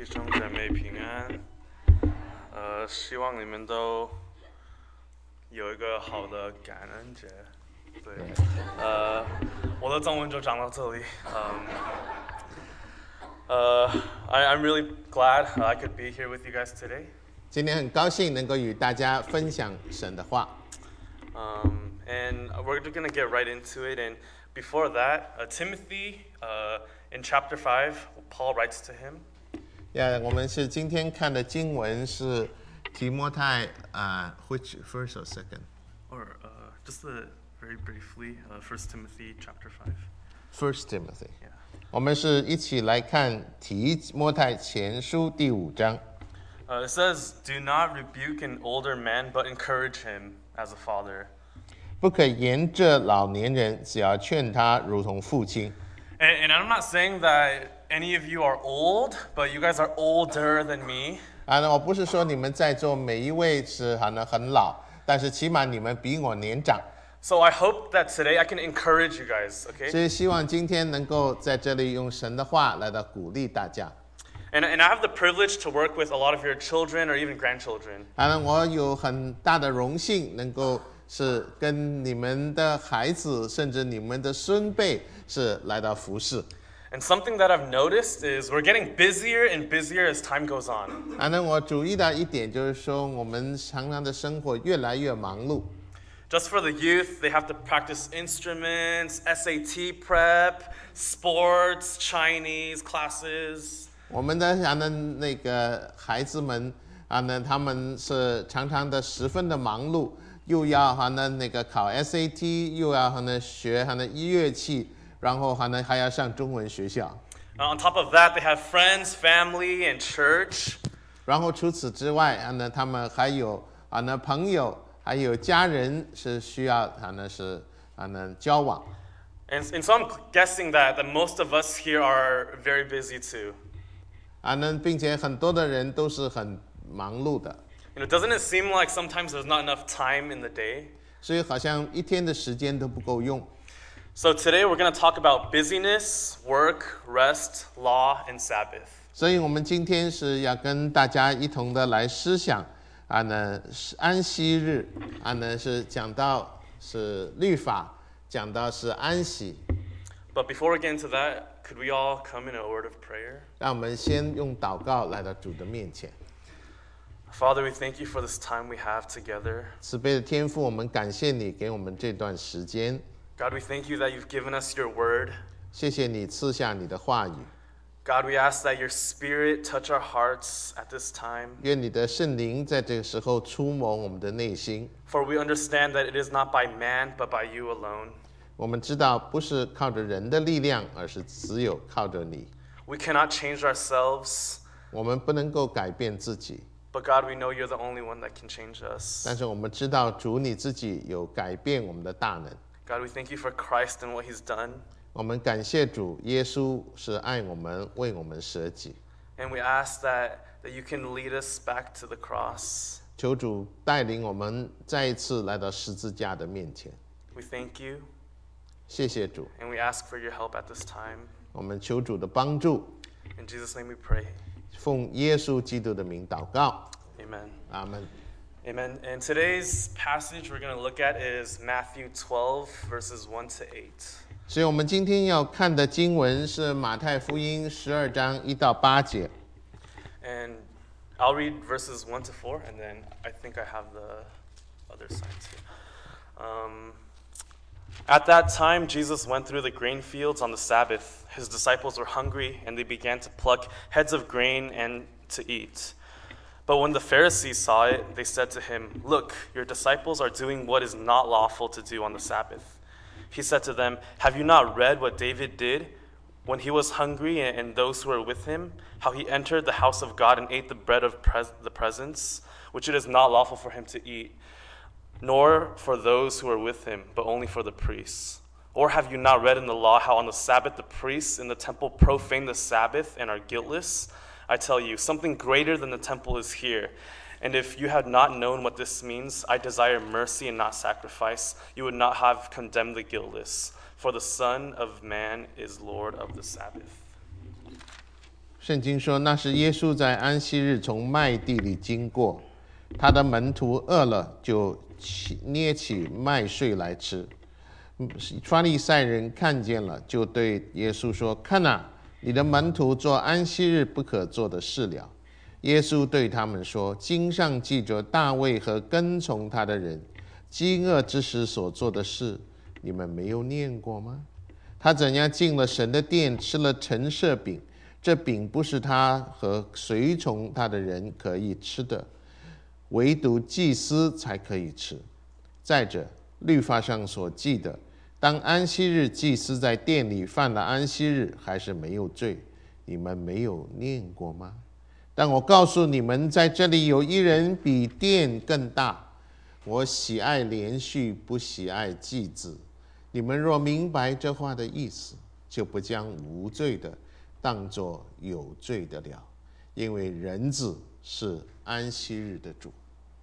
弟兄姐妹平安。希望你们都有一个好的感恩节。对，我的中文就讲到这里。I'm really glad I could be here with you guys today. 今天很高兴能够与大家分享神的话。 And we're going to get right into it. And before that, Timothy, in chapter 5, Paul writes to him. 我们是今天看的经文是提摩太which first or second? Or just very briefly, 1 Timothy chapter 5. First Timothy. Yeah. 我们是一起来看提摩太前书第5章。 It says, "Do not rebuke an older man, but encourage him as a father." 不可严这老年人，只要劝他如同父亲。 And I'm not saying that any of you are old, but you guys are older than me. 我不是说你们在座每一位是很老，但是起码你们比我年长。 So I hope that today I can encourage you guys, okay? 所以希望今天能够在这里用神的话来到鼓励大家。 And I have the privilege to work with a lot of your children or even grandchildren. 我有很大的荣幸能够是跟你们的孩子，甚至你们的孙辈是来到服侍。 And something that I've noticed is we're getting busier and busier as time goes on. 我注意到一点就是说，我们常常的生活越来越忙碌。 Just for the youth, they have to practice instruments, SAT prep, sports, Chinese classes. 我们的那个孩子们他们是常常的十分的忙碌，又要那个考 SAT， 又要学乐器，然后还要上中文学校。 On top of that, they have friends, family, and church. 然后除此之外，他们还有朋友，还有家人是需要是交往。 And so I'm guessing that most of us here are very busy too. 并且很多的人都是很忙碌的。 Doesn't it seem like sometimes there's not enough time in the day? 所以好像一天的时间都不够用。 So today we're going to talk about busyness, work, rest, law, and Sabbath. 所以我们今天是要跟大家一同的来思想安息日是讲到是律法，讲到是安息。 But before we get into that, could we all come in a word of prayer? 让我们先用祷告来到主的面前。 Father, we thank you for this time we have together. 慈悲的天父，我们感谢你给我们这段时间。 God, we thank you that you've given us your word. 谢谢你赐下你的话语。 God, we ask that your spirit touch our hearts at this time. 愿你的圣灵在这个时候触摸我们的内心。 For we understand that it is not by man, but by you alone. 我们知道不是靠着人的力量，而是只有靠着你。 We cannot change ourselves. 我们不能够改变自己。 But God, we know you're the only one that can change us. 但是我们知道主你自己有改变我们的大能。 God, we thank you for Christ and what he's done. 我们感谢主耶稣是爱我们，为我们舍己。 And we ask that you can lead us back to the cross. 求主带领我们再一次来到十字架的面前。 We thank you. 谢谢主。 And we ask for your help at this time. 我们求主的帮助。 In Jesus' name we pray. 奉耶稣基督的名祷告。 Amen. 阿门。 Amen. And today's passage we're going to look at is Matthew 12, verses 1 to 8. 所以我们今天要看的经文是马太福音12章1到8节。 And I'll read verses 1 to 4, and then I think I have the other side too. At that time, Jesus went through the grain fields on the Sabbath. His disciples were hungry, and they began to pluck heads of grain and to eat. But when the Pharisees saw it, they said to him, "Look, your disciples are doing what is not lawful to do on the Sabbath." He said to them, "Have you not read what David did when he was hungry and those who were with him, how he entered the house of God and ate the bread of the presence, which it is not lawful for him to eat, nor for those who are with him, but only for the priests? Or have you not read in the law how on the Sabbath the priests in the temple profane the Sabbath and are guiltless? I tell you, something greater than the temple is here. And if you had not known what this means, I desire mercy and not sacrifice, you would not have condemned the guiltless. For the Son of Man is Lord of the Sabbath." 圣经说，那是耶稣在安息日从麦地里经过，他的门徒饿了，就捏起麦穗来吃。法利赛人看见了，就对耶稣说：“看哪，你的门徒做安息日不可做的事了。”耶稣对他们说：“经上记着大卫和跟从他的人饥饿之时所做的事，你们没有念过吗？他怎样进了神的殿，吃了陈设饼，这饼不是他和随从他的人可以吃的，唯独祭司才可以吃。再者，律法上所记的，当安息日祭司在殿里犯了安息日，还是没有罪，你们没有念过吗？但我告诉你们，在这里有一人比殿更大。我喜爱连续，不喜爱祭祀。你们若明白这话的意思，就不将无罪的当作有罪的了，因为人子是安息日的主。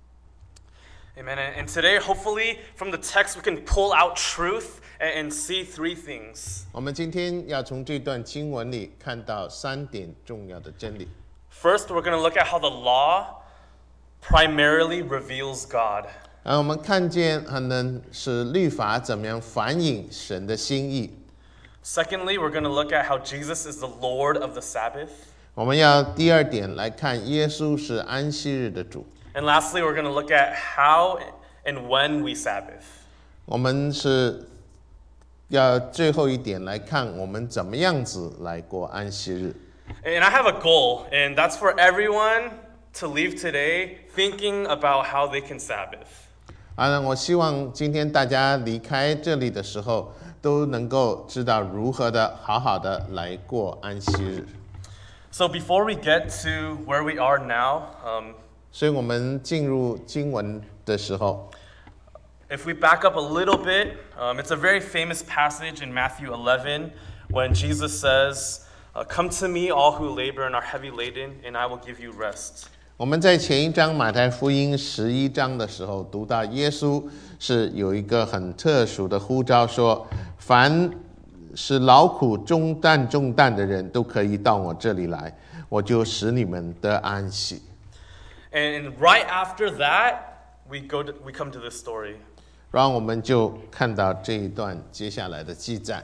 Amen. And today, hopefully, from the text, we can pull out truth and see three things. 我们今天要从这段经文里看到3点重要的真理。 First, we're going to look at how the law primarily reveals God. 我们看见是律法怎么样反映神的心意。 Secondly, we're going to look at how Jesus is the Lord of the Sabbath. 我们要第2点来看耶稣是安息日的主。 And lastly, we're going to look at how and when we Sabbath. 我们是要最后一点来看我们怎么样子来过安息日。 And I have a goal, and that's for everyone to leave today thinking about how they can Sabbath. 我希望今天大家离开这里的时候，都能够知道如何的好好的来过安息日。 So before we get to where we are now, 所以我们进入经文的时候， if we back up a little bit, it's a very famous passage in Matthew 11 when Jesus says, "Come to me, all who labor and are heavy laden, and I will give you rest." 我们在前一章马太福音11章的时候读到耶稣是有一个很特殊的呼召，说凡是劳苦重担的人都可以到我这里来，我就使你们得安息。 And right after that, we come to this story. 然后我们就看到这一段接下来的记载。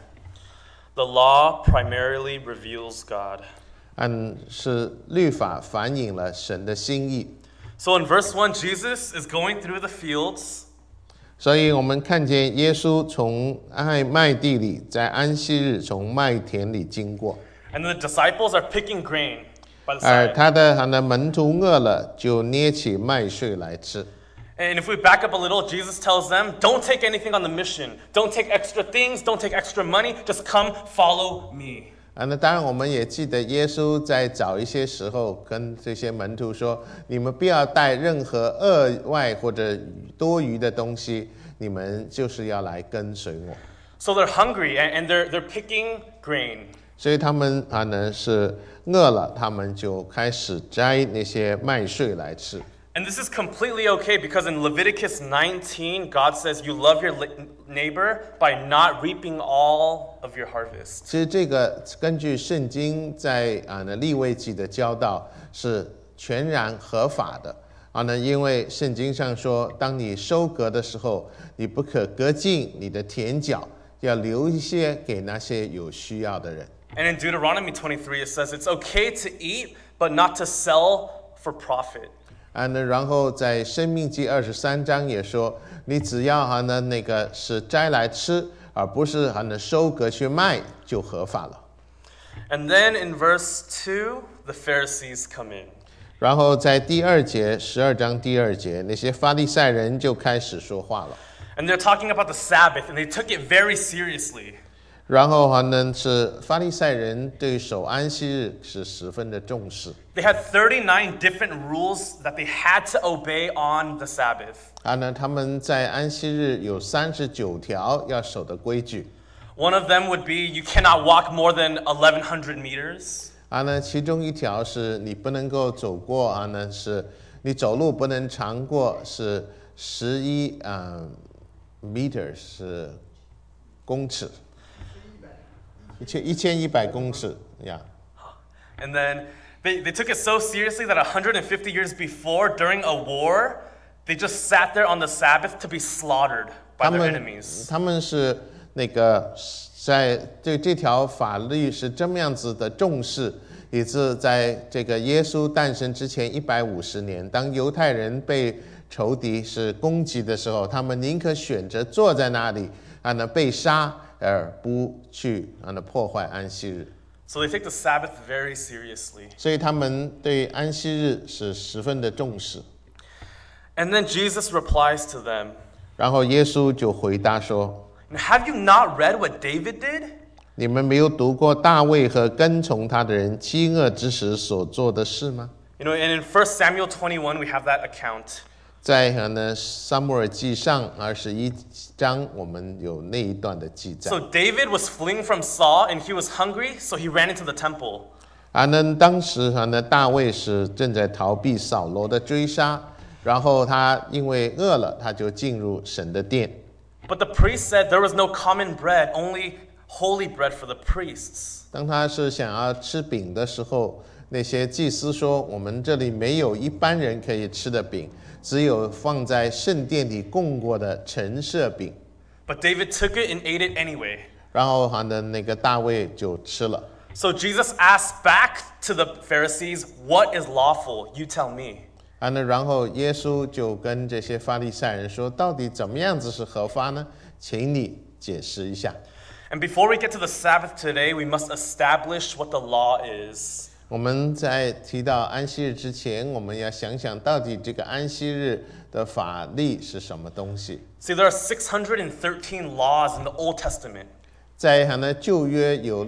The law primarily reveals God. 是律法反映了神的心意。 So in verse 1, Jesus is going through the fields. 所以我们看见耶稣从麦地里，在安息日从麦田里经过， And the disciples are picking grain by the 而 side. 他的门徒饿了，就捏起麦穗来吃。 And if we back up a little, Jesus tells them, don't take anything on the mission. Don't take extra things. Don't take extra money. Just come follow me. 那当然我们也记得耶稣在早一些时候跟这些门徒说，你们不要带任何额外或者多余的东西，你们就是要来跟随我。 So they're hungry and they're picking grain. 所以他们是饿了，他们就开始摘那些麦穗来吃。 And this is completely okay because in Leviticus 19, God says you love your neighbor by not reaping all of your harvest. 其实这个根据圣经在利未记的教导是全然合法的因为圣经上说，当你收割的时候，你不可割尽你的田角，要留一些给那些有需要的人。 And in Deuteronomy 23, it says it's okay to eat, but not to sell for profit. 然后在申命记23章也说，你只要是摘来吃，而不是收割去卖，就合法了。 And then in verse 2, the Pharisees come in. 然后在第2节，12章第2节，那些法利赛人就开始说话了。 And they're talking about the Sabbath, and they took it very seriously. 然后是法利赛人对守安息日是十分的重视。 They had 39 different rules that they had to obey on the Sabbath. 他们在安息日有39条要守的规矩。 One of them would be you cannot walk more than 1,100 meters. 其中一条是你不能够走过是你走路不能长过是11meter 是公尺，1100公尺呀。 And then they took it so seriously that 150 years before, during a war, they just sat there on the Sabbath to be slaughtered by their enemies. 他们是那个在对这条法律是这么样子的重视，以致在这个耶稣诞生之前150年，当犹太人被仇敌是攻击的时候，他们宁可选择坐在那里被杀，而不去破坏安息日。 So they take the Sabbath very seriously. 所以他们对安息日是十分的重视。 And then Jesus replies to them. 然后耶稣就回答说 Have you not read what David did? 你们没有读过大卫和跟从他的人饥饿之时所做的事吗？ You know, and in 1 Samuel 21, we have that account. 在撒母耳记上21章，我们有那一段的记载。 So David was fleeing from Saul, and he was hungry, so he ran into the temple. 当时大卫是正在逃避扫罗的追杀，然后他因为饿了，他就进入神的殿。 But the priest said there was no common bread, only holy bread for the priests. 当他是想要吃饼的时候，那些祭司说：“我们这里没有一般人可以吃的饼，只有放在圣殿里供过的陈设饼。” But David took it and ate it anyway. 然后那个大卫就吃了。 So Jesus asked back to the Pharisees, "What is lawful? You tell me." 然后耶稣就跟这些法利赛人说：“到底怎么样子是合法呢？请你解释一下。” And before we get to the Sabbath today, we must establish what the law is. 我们在提到安息日之前，我们要想想到底这个安息日的法律是什么东西。 See, there are 613 laws in the Old Testament. 在旧约有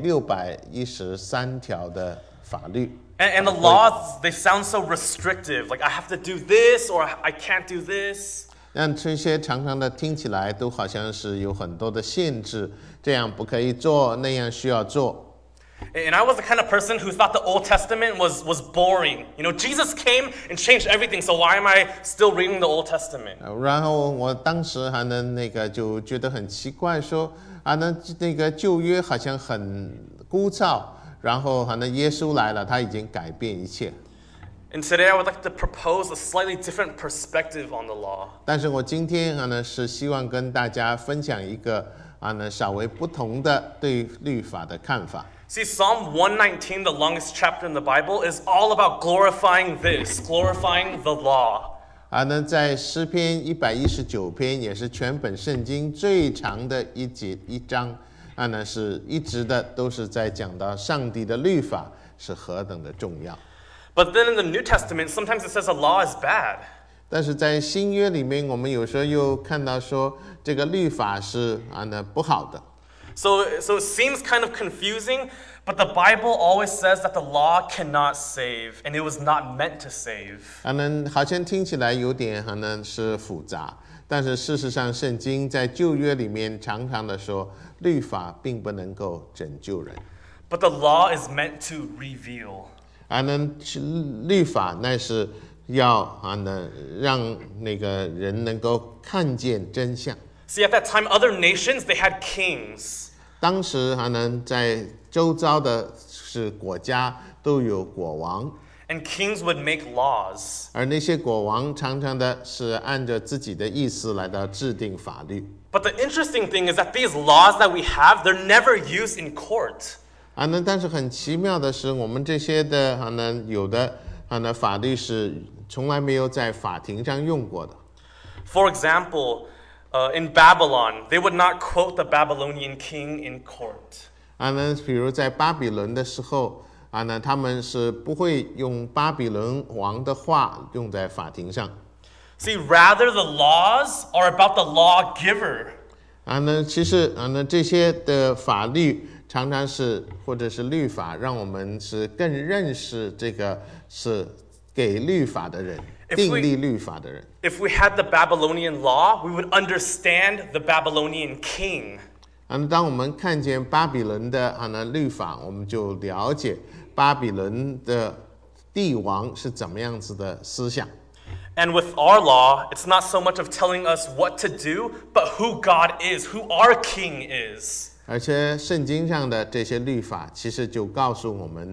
613条的法律。 And the laws, they sound so restrictive. Like, I have to do this or I can't do this. 让这些常常的听起来都好像是有很多的限制，这样不可以做，那样需要做。 And I was the kind of person who thought the Old Testament was boring. You know, Jesus came and changed everything, so why am I still reading the Old Testament? 然后我当时就觉得很奇怪，说那个旧约好像很枯燥，然后耶稣来了，他已经改变一切。 And today I would like to propose a slightly different perspective on the law. 但是我今天是希望跟大家分享一个稍微不同的对律法的看法。 See, Psalm 119, the longest chapter in the Bible, is all about glorifying this, glorifying the law. 那在诗篇119篇，也是全本圣经最长的一章，是一直的都是在讲到上帝的律法是何等的重要。 But then in the New Testament, sometimes it says a law is bad. 但是在新约里面，我们有时候又看到说这个律法是不好的。 So it seems kind of confusing, but the Bible always says that the law cannot save, and it was not meant to save. 好像听起来有点是复杂，但是事实上，圣经在旧约里面常常的说，律法并不能够拯救人。 But the law is meant to reveal. 律法那是要让那个人能够看见真相。 See, at that time, other nations, they had kings. 当时在周遭的是国家都有国王， And kings would make laws. 而那些国王常常的是按着自己的意思来到制定法律。 But the interesting thing is that these laws that we have, they're never used in court. 但是很奇妙的是，我们这些的有的法律是从来没有在法庭上用过的。 For example, in Babylon, they would not quote the Babylonian king in court. 比如在巴比伦的时候他们是不会用巴比伦王的话用在法庭上。 See, rather the laws are about the lawgiver. 其实这些的法律常常是或者是律法，让我们是更认识这个是给律法的人，订立律法的人。 If we had the Babylonian law, we would understand the Babylonian king. 当我们看见巴比伦的律法，我们就了解巴比伦的帝王是怎么样子的思想。 And with our law, it's not so much of telling us what to do, but who God is, who our king is. 而且圣经上的这些律法，其实就告诉我们，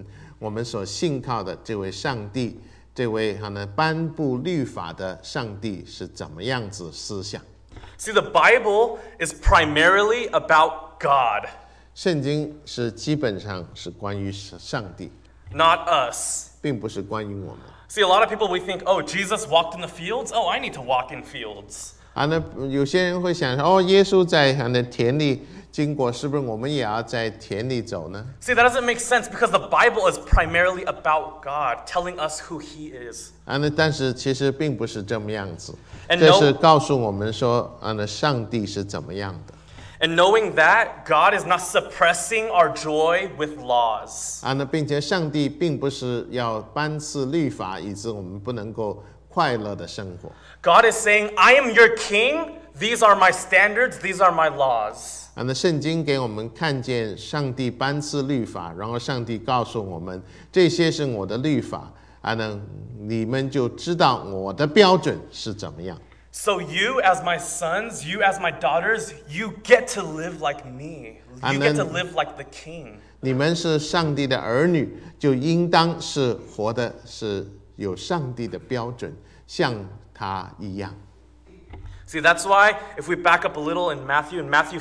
我们所信靠的这位上帝，这位颁布律法的上帝是怎么样子思想。 See, the Bible is primarily about God, 圣经是基本上是关于上帝， not us. 并不是关于我们。 See, a lot of people, we think, oh, Jesus walked in the fields. Oh, I need to walk in fields. 那有些人会想说，耶稣在田里经过，是不是我们也要在田里走呢？ See, that doesn't make sense because the Bible is primarily about God, telling us who He is. 但是其实并不是这么样子， And 这是告诉我们说，上帝是怎么样的。 And knowing that, God is not suppressing our joy with laws. 并且上帝并不是要颁赐律法，以致我们不能够快乐的生活。 God is saying, I am your king. These are my standards. These are my laws. 圣经给我们看见上帝颁赐律法，然后上帝告诉我们，这些是我的律法，你们就知道我的标准是怎么样。 So you as my sons, you as my daughters, you get to live like me. You get to live like the king. 你们是上帝的儿女，就应当是活的是有上帝的标准，像他一样。 See, that's why if we back up a little in Matthew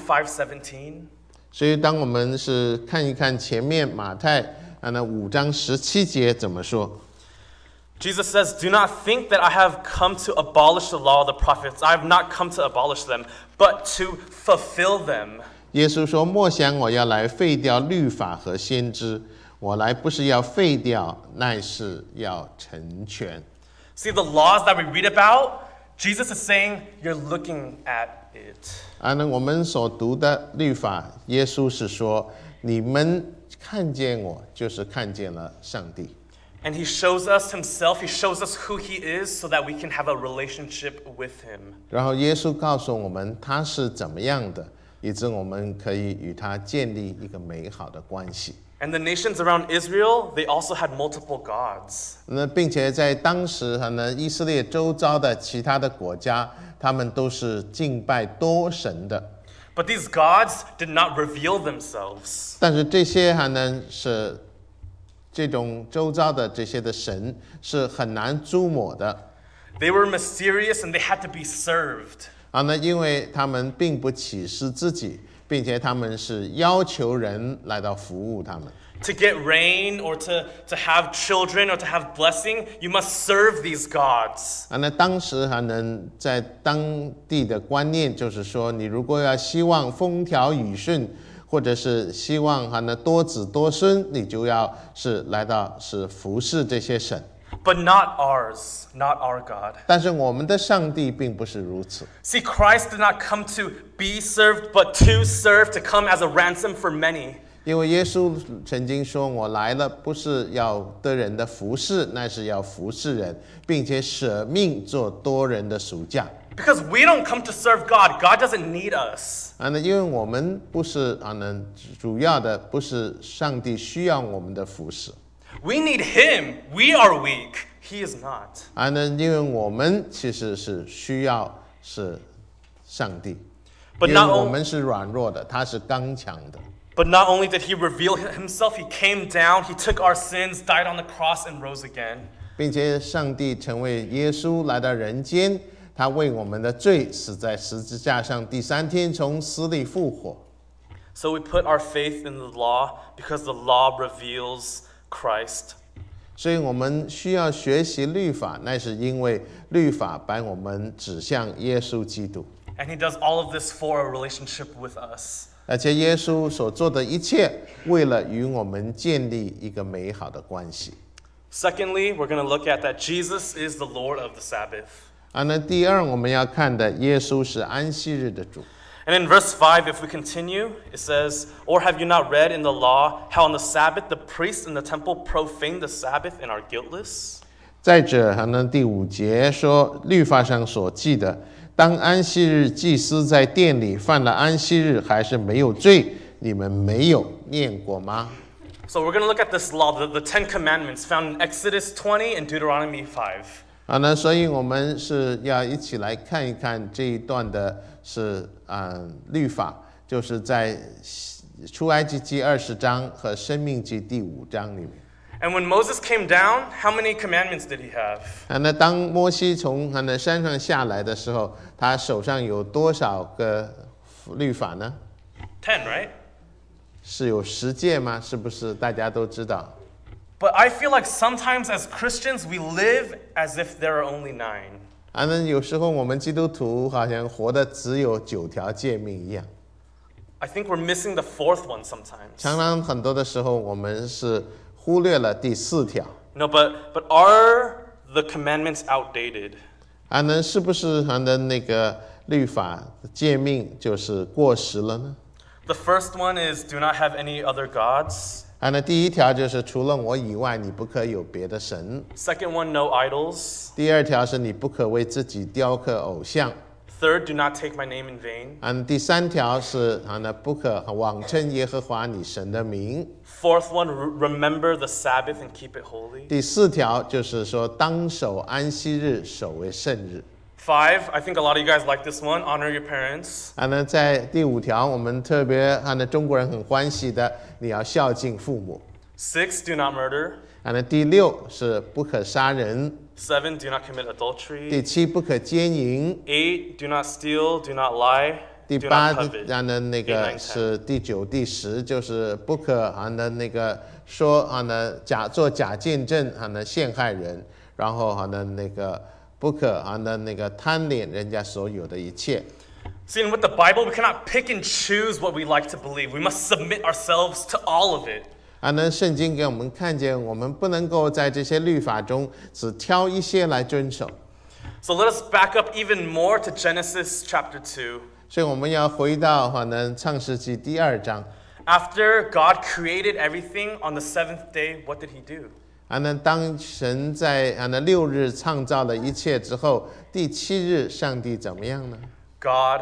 5:17, 所以当我们是看一看前面马太5章17节怎么说。 Jesus says, Do not think that I have come to abolish the law of the prophets. I have not come to abolish them, but to fulfill them. 耶稣说：“莫想我要来废掉律法和先知，我来不是要废掉，乃是要成全。” See, the laws that we read about, Jesus is saying, you're looking at it. 我们所读的律法，耶稣是说：“你们看见我，就是看见了上帝。” And he shows us himself, he shows us who he is so that we can have a relationship with him. 然后耶稣告诉我们他是怎么样的，以致我们可以与他建立一个美好的关系。 And the nations around Israel, they also had multiple gods. 并且在当时以色列周遭的其他的国家，他们都是敬拜多神的。 But these gods did not reveal themselves. 但是这些是这种周遭的这些的神是很难捉摸的。 They were mysterious and they had to be served. 因为他们并不启示自己，并且他们是要求人来到服务他们。 To get rain or to have children or to have blessing, you must serve these gods. 当时在当地的观念就是说，你如果要希望风调雨顺，或者是希望多子多孙，你就要是来到是服侍这些神。 But not ours, not our God. 但是我们的上帝并不是如此。 See, Christ did not come to be served, but to serve, to come as a ransom for many. 因为耶稣曾经说：“我来了，不是要得人的服侍，乃是要服侍人，并且舍命做多人的赎价。” Because we don't come to serve God. God doesn't need us. 因为我们不是主要的不是上帝需要我们的服侍。 We need Him. We are weak. He is not. 因为我们其实是需要是上帝， But 因为 not 我 only 们是软弱的，他是刚强的。 But not only did He reveal Himself, He came down, He took our sins, died on the cross, and rose again. 并且上帝成为耶稣来到人间，他为我们的罪死在十字架上，第3天从死里复活。 So we put our faith in the law because the law reveals Christ. 所以我们需要学习律法，那是因为律法把我们指向耶稣基督， And He does all of this for a relationship with us. 而且耶稣所做的一切，为了与我们建立一个美好的关系。 Secondly, we're going to look at that Jesus is the Lord of the Sabbath. 那第二我们要看的，耶稣是安息日的主。 And in verse 5, if we continue, it says, Or have you not read in the law how on the Sabbath the priests in the temple profane the Sabbath and are guiltless? 再者，第5节说，律法上所记的，当安息日祭司在殿里犯了安息日，还是没有罪，你们没有念过吗？ So we're going to look at this law, the Ten Commandments found in Exodus 20 and Deuteronomy 5. 所以我们是要一起来看一看这一段的是律法，就是在出埃及记20章和申命记第5章里面。 And when Moses came down, how many commandments did he have? 那当摩西从那山上下来的时候，他手上有多少个律法呢？ 10, right? 是有10诫吗？是不是大家都知道？ But I feel like sometimes as Christians, we live as if there are only 9. 那有时候我们基督徒好像活的只有9条诫命一样。 I think we're missing the 4th one sometimes. 常常很多的时候，我们是忽略了第4条。 No, but are the commandments outdated? 是不是那个律法诫命就是过时了呢？ The first one is do not have any other gods. 那第1条就是除了我以外，你不可有别的神。 Second one, no idols. 第2条是你不可为自己雕刻偶像。 Third, do not take my name in vain. 第3条是不可妄称耶和华你神的名。 Fourth one, remember the Sabbath and keep it holy. 第4条就是说当守安息日，守为圣日。 5, I think a lot of you guys like this one, honor your parents. 在第5条，我们特别中国人很欢喜的，你要孝敬父母。 6, do not murder. 第6是不可杀人。 7, do not commit adultery. 第7不可奸淫。 8, do not steal, do not lie, 第 do not 8 covet. 那 8, 个 9, 10. 是第9、第10，就是不可那个说做假见证陷害人，然后那个不可那个贪恋人家所有的一切。 See, and with the Bible, we cannot pick and choose what we like to believe. We must submit ourselves to all of it. 圣经给我们看见，我们不能够在这些律法中只挑一些来遵守。 So let us back up even more to Genesis chapter 2. 所以我们要回到创世纪第2章。 After God created everything on the 7th day, what did he do? 当神在6日创造了一切之后，第7日上帝怎么样呢？ God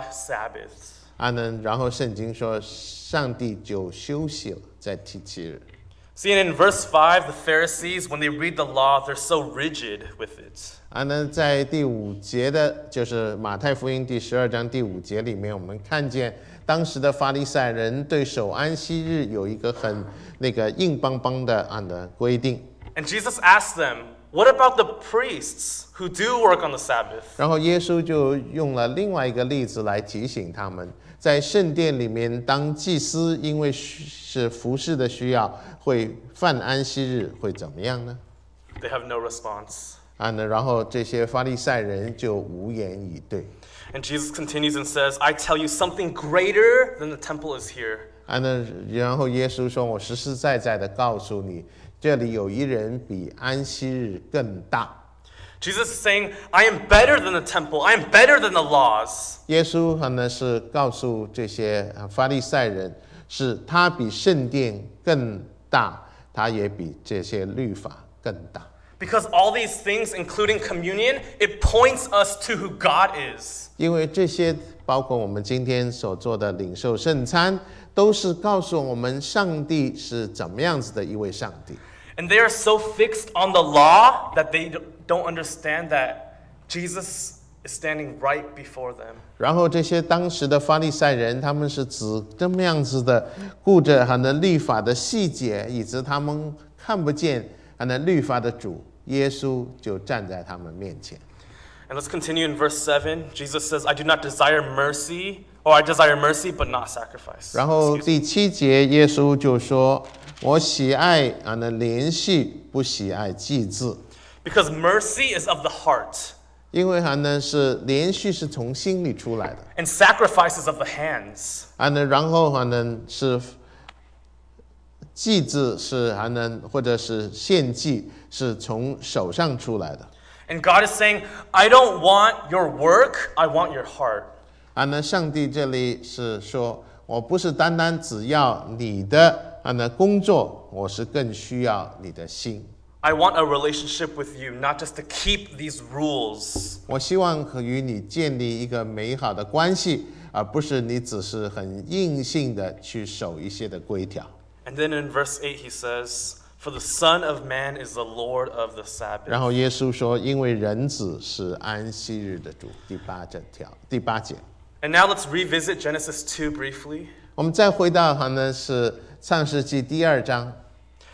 Sabbath. 然后圣经说，上帝就休息了，在第7日。 See, and in verse 5, the Pharisees, when they read the law, they're so rigid with it. 在第5节的，就是马太福音第12章第5节里面，我们看见当时的法利赛人对守安息日有一个很硬邦邦的规定。 And Jesus asked them, what about the priests who do work on the Sabbath? 然后耶稣就用了另外一个例子来提醒他们，在圣殿里面当祭司，因为是服侍的需要，会犯安息日，会怎么样呢？ They have no response. 然后这些法利赛人就无言以对。 And Jesus continues and says, I tell you, something greater than the temple is here. 然后耶稣说：“我实实在在的告诉你，这里有一人比安息日更大。” Jesus is saying, I am better than the temple. I am better than the laws. 耶稣是告诉这些法利赛人，是他比圣殿更大，他也比这些律法更大。 Because all these things, including communion, it points us to who God is. 因为这些包括我们今天所做的领受圣餐，都是告诉我们上帝是怎么样子的一位上帝。 And they are so fixed on the law that they don't understand that Jesus is standing right before them. 然后这些当时的法利赛人，他们是只这么样子的顾着律法的细节，以致他们看不见律法的主耶稣就站在他们面前。 And let's continue in verse 7. Jesus says, I do not desire mercy, or I desire mercy, but not sacrifice. 然后第7节，耶稣就说：“我喜爱怜恤，不喜爱祭祀。” Because mercy is of the heart, 因为是怜恤是从心里出来的， and sacrifice is of the hands. 然后是祭祀是或者是献祭是从手上出来的。 And God is saying, I don't want your work, I want your heart. 上帝这里是说，我不是单单只要你的工作，我是更需要你的心。 I want a relationship with you, not just to keep these rules. 我希望和与你建立一个美好的关系，而不是你只是很硬性的去守一些的规条。 And then in verse 8 he says, For the Son of Man is the Lord of the Sabbath. 然后耶稣说，因为人子是安息日的主。第八节。 And now let's revisit Genesis 2 briefly. 我们再回到是创世纪第2章。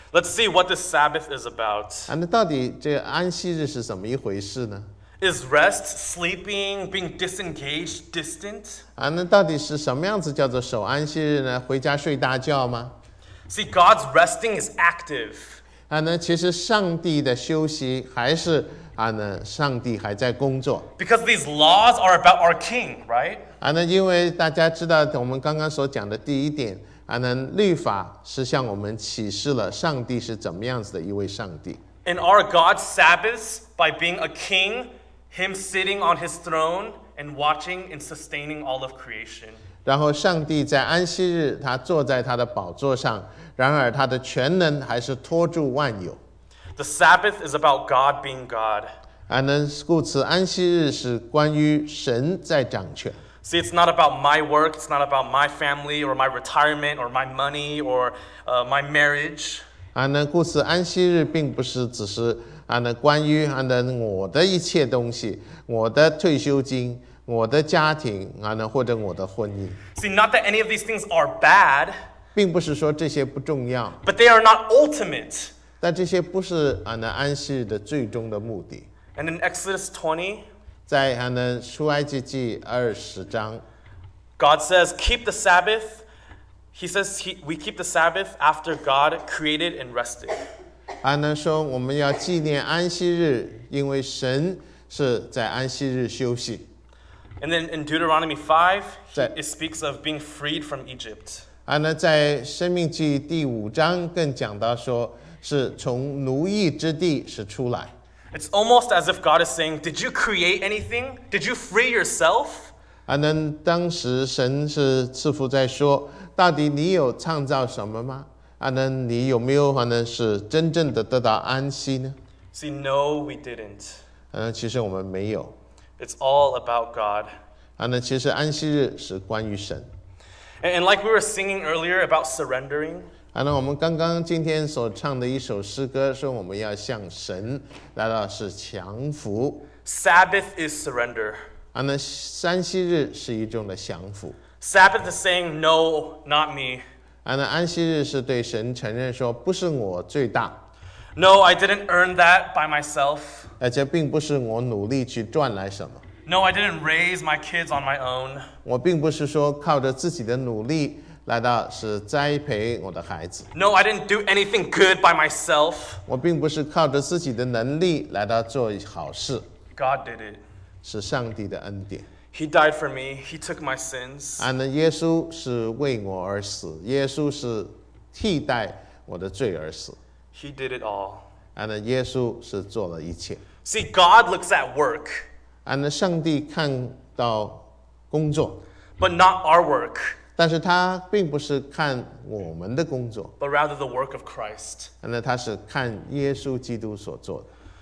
Let's see what this Sabbath is about. 那到底这个安息日是怎么一回事呢？ Is rest, sleeping, being disengaged, distant? 那到底是什么样子叫做守安息日呢？回家睡大觉吗？ See, God's resting is active. 其实上帝的休息还是上帝还在工作。 Because these laws are about our king, right? 因为大家知道我们刚刚所讲的第一点，律法是向我们启示了上帝是怎么样子的一位上帝。 And our God's Sabbaths, by being a king, him sitting on his throne and watching and sustaining all of creation. 然后上帝在安息日，他坐在他的宝座上，然而他的全能还是托住万有。 The Sabbath is about God being God. 故此安息日是关于神在掌权。 See, it's not about my work, it's not about my family or my retirement or my money or my marriage. 故此安息日并不是只是关于我的一切东西，我的退休金，我的家庭或者我的婚姻。 See, not that any of these things are bad, 并不是说这些不重要， but they are not ultimate. 但这些不是安息日的最终的目的。 And in Exodus 20, 在出埃及记20章， God says, keep the Sabbath. He says we keep the Sabbath after God created and rested. 说我们要纪念安息日，因为神是在安息日休息。 And then in Deuteronomy 5, That- it speaks of being freed from Egypt. 在申命记第5章更讲到说，是从奴役之地是出来。 It's almost as if God is saying, did you create anything? Did you free yourself? 当时神是似乎在说，到底你有创造什么吗？你有没有是真正的得到安息呢？ See, no, we didn't. 其实我们没有。 It's all about God. 其实安息日是关于神。 And like we were singing earlier about surrendering, 那我们刚刚今天所唱的一首诗歌说，我们要向神来到是降服。 Sabbath is surrender. 安息日是一种的降服。 Sabbath is saying, no, not me. 安息日是对神承认说，不是我最大， No, I didn't earn that by myself. 而且并不是我努力去赚来什么。 No, I didn't raise my kids on my own. 我并不是说靠着自己的努力来到是栽培我的孩子， No, I didn't do anything good by myself. 我并不是靠着自己的能力来到做好事， God did it. 是上帝的恩典。 He died for me. He took my sins. 耶稣是为我而死，耶稣是替代我的罪而死。 He did it all. 耶稣是做了一切。 See, God looks at work, 上帝看到工作， but not our work, 但是他并不是看我们的工作， but rather the work of Christ. 他是看耶稣基督所做的。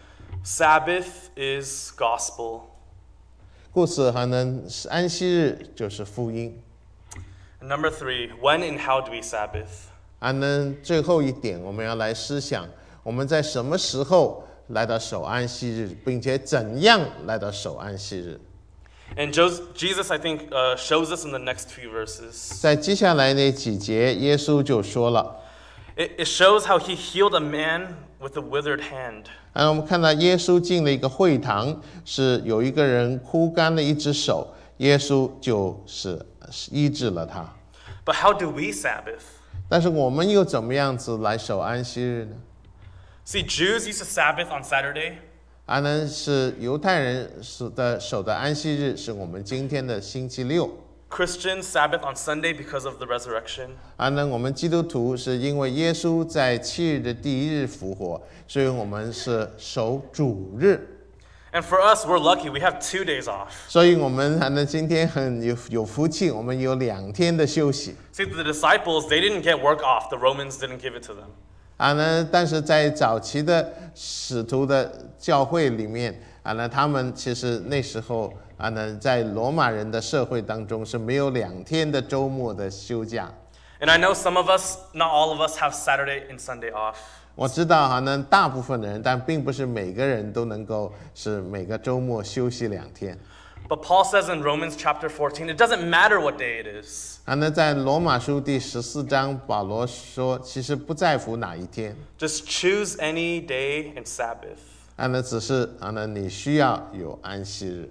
Sabbath is gospel. 故此，安息日就是福音。 And number 3, when and how do we Sabbath? 最后一点，我们要来思想，我们在什么时候来到守安息日，并且怎样来到守安息日。 And Jesus, I think, shows us in the next few verses. 在接下来那几节，耶稣就说了， It shows how he healed a man with a withered hand. 我们看到耶稣进了一个会堂，是有一个人枯干了一只手，耶稣就是医治了他。 But how do we Sabbath? 但是我们又怎么样子来守安息日呢？ See, Jews used to Sabbath on Saturday. 是犹太人守的安息日，是我们今天的星期六。 Christians Sabbath on Sunday because of the resurrection. 我们基督徒是因为耶稣在7日的第1日复活，所以我们是守主日。 And for us, we're lucky. We have 2 days off. 所以我们今天很有福气，我们有2天的休息。 See, the disciples, they didn't get work off. The Romans didn't give it to them. 但是在早期的使徒的教会里面，他们其实那时候在罗马人的社会当中是没有2天的周末的休假。 And I know some of us, not all of us, have Saturday and Sunday off. 我知道大部分的人，但并不是每个人都能够是每个周末休息2天。 But Paul says in Romans chapter 14, it doesn't matter what day it is. 那在罗马书第14章，保罗说，其实不在乎哪一天， Just choose any day and Sabbath. 那只是你需要有安息日。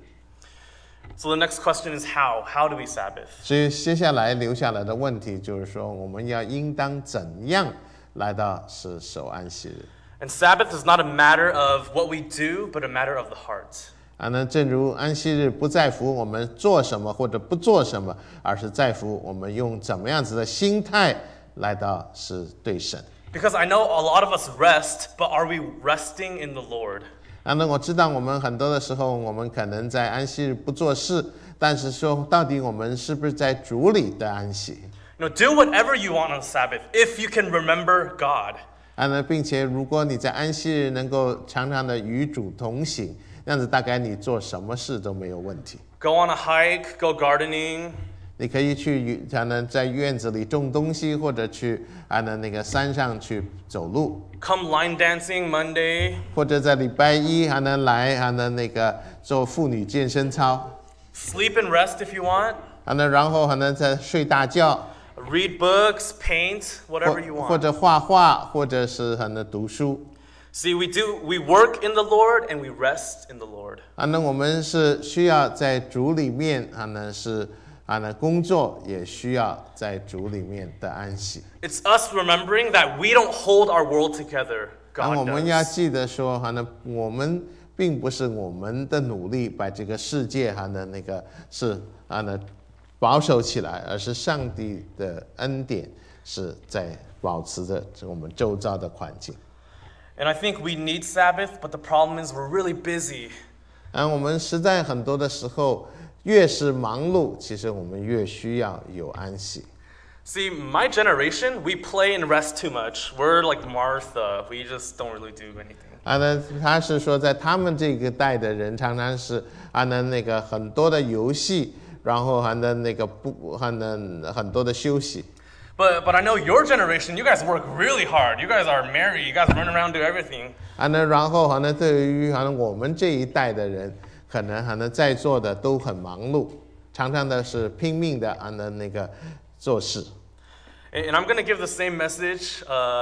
So the next question is how? How do we Sabbath? 所以接下来留下来的问题就是说，我们要应当怎样来到是守安息日？ And Sabbath is not a matter of what we do, but a matter of the heart. 那正如安息日不在乎我们做什么或者不做什么，而是在乎我们用怎么样子的心态来到是对神。 Because I know a lot of us rest, but are we resting in the Lord? 那我知道我们很多的时候，我们可能在安息日不做事，但是说到底我们是不是在主里的安息？ Do whatever you want on Sabbath if you can remember God. 并且如果你在安息日能够常常的与主同行，这样子大概你做什么事都没有问题。 Go on a hike, go gardening. 你可以去在院子里种东西，或者去那个山上去走路， Come line dancing Monday. 或者在礼拜一还能来那个做妇女健身操， Sleep and rest if you want. 然后还能再睡大觉， Read books, paint, whatever you 或 want. 者画画，或者是还能读书。 See, we work in the Lord and we rest in the Lord. 我们是需要在主里面是工作，也需要在主里面的安息。 It's us remembering that we don't hold our world together. 我 God 们要 does. 记得说，我们并不是我们的努力把这个世界那个是保守起来，而是上帝的恩典是在保持着我们周遭的环境。 And I think we need Sabbath, but the problem is we're really busy. 我们实在很多的时候，越是忙碌，其实我们越需要有安息。 See, my generation, we play and rest too much. We're like Martha. We just don't really do anything. 他是说，在他们这个代的人，常常是那个很多的游戏，然后那个很多的休息。 But I know your generation, you guys work really hard. You guys are married. You guys run around do everything. 然后对于我们这一代的人，可能在座的都很忙碌，常常的是拼命的那个做事。 And I'm going to give the same message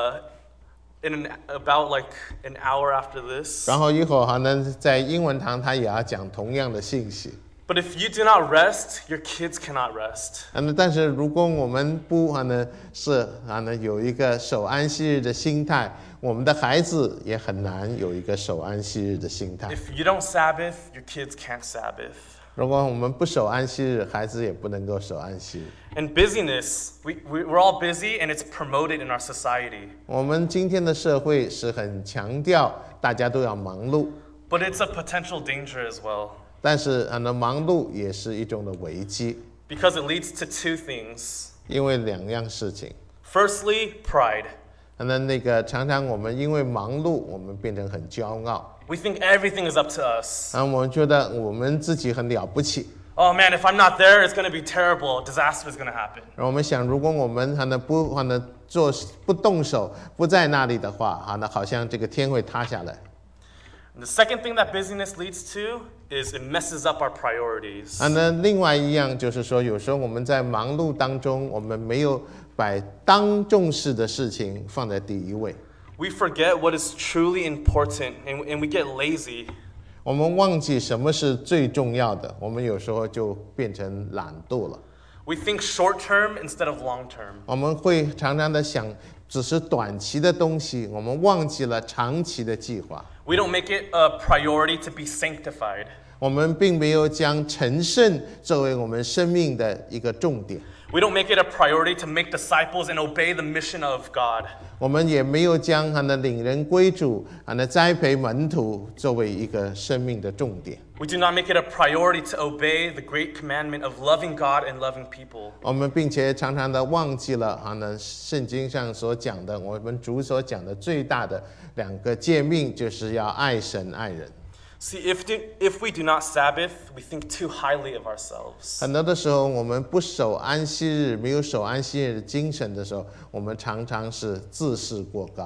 about like an hour after this. 然后一会儿在英文堂他也要讲同样的信息。 But if you do not rest, your kids cannot rest. 但是如果我们不是有一个守安息日的心态，我们的孩子也很难有一个守安息日的心态。 If you don't Sabbath, your kids can't Sabbath. 如果我们不守安息日，孩子也不能够守安息日。 And busyness, we're all busy and it's promoted in our society. 我们今天的社会是很强调大家都要忙碌， But it's a potential danger as well. 但是忙碌也是一种的危机， Because it leads to two things. 因为两样事情。 Firstly, pride. 那个常常我们因为忙碌，我们变成很骄傲， We think everything is up to us. 我们觉得我们自己很了不起。 Oh man, if I'm not there, it's going to be terrible. Disaster is going to happen. 然后我们想，如果我们不动手，不在那里的话，那好像这个天会塌下来。 And the second thing that busyness leads to is it messes up our priorities. 那另外一样就是说，有时候我们在忙碌当中，我们没有把当重视的事情放在第一位， We forget what is truly important and we get lazy. 我们忘记什么是最重要的，我们有时候就变成懒惰了。 We think short term instead of long term. 我们会常常的想，只是短期的东西，我们忘记了长期的计划。 We don't make it a priority to be sanctified. 我们并没有将成圣作为我们生命的一个重点， We don't make it a priority to make disciples and obey the mission of God. 我们也没有将领人归主、栽培门徒作为一个生命的重点。 We do not make it a priority to obey the great commandment of loving God and loving people. 我们并且常常的忘记了圣经上所讲的，我们主所讲的最大的两个诫命，就是要爱神爱人。 See, if we do not Sabbath, we think too highly of ourselves. 很多的时候，我们不守安息日，没有守安息日的精神的时候，我们常常是自视过高。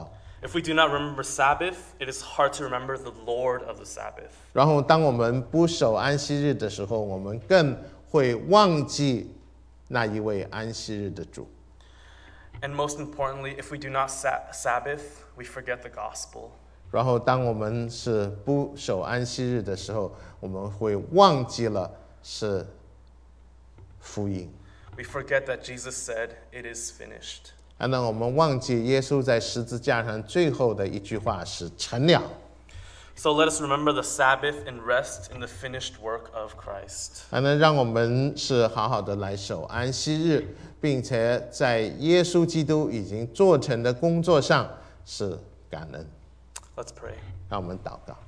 If we do not remember Sabbath, it is hard to remember the Lord of the Sabbath. 然后，当我们不守安息日的时候，我们更会忘记那一位安息日的主。 And most importantly, if we do not Sabbath, we forget the gospel. 然后，当我们是不守安息日的时候，我们会忘记了是福音。 We forget that Jesus said, "It is finished." 那我们忘记耶稣在十字架上最后的一句话是成了。 So let us remember the Sabbath and rest in the finished work of Christ. 那让我们是好好的来守安息日，并且在耶稣基督已经做成的工作上是感恩。 Let's pray. 让我们祷告。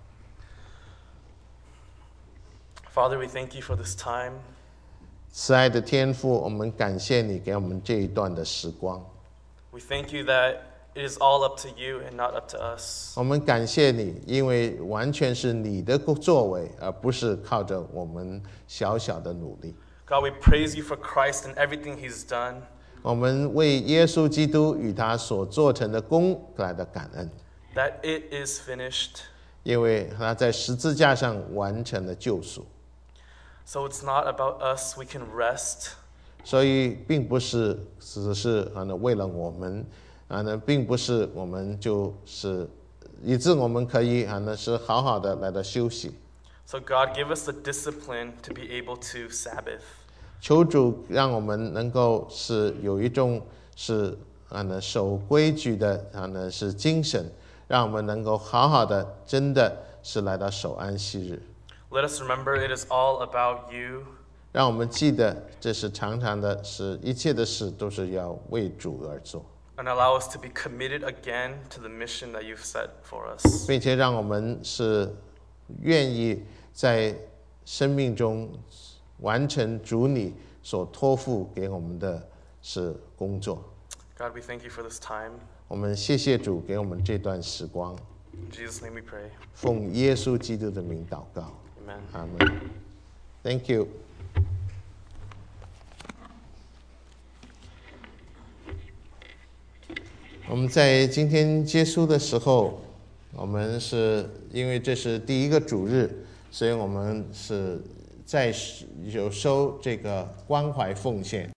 Father, we thank you for this time. 慈爱的天父，我们感谢你给我们这一段的时光。 We thank you that it is all up to you and not up to us. 我们感谢你，因为完全是你的作为，而不是靠着我们小小的努力。 God, we praise you for Christ and everything he's done. 我们为耶稣基督与他所做成的功来的感恩， That it is finished. 因为他在十字架上完成了救赎。 So it's not about us, we can rest. 所以并不是只是为了我们并不是我们就是以致我们可以是好好的来到休息。 So God, give us the discipline to be able to Sabbath. 求主让我们能够是有一种是守规矩的是精神，让我们能够好好的真的是来到守安息日。 Let us remember it is all about you. 让我们记得，这是常常的，是一切的事都是要为主而做， And allow us to be committed again to the mission that you've set for us. 并且让我们是愿意在生命中完成主你所托付给我们的是工作。 God, we thank you for this time. 我们谢谢主给我们这段时光， In Jesus' name we pray. 奉耶稣基督的名祷告， Amen. 阿门。Thank you。我们在今天结束的时候，我们是因为这是第一个主日，所以我们是在有收这个关怀奉献。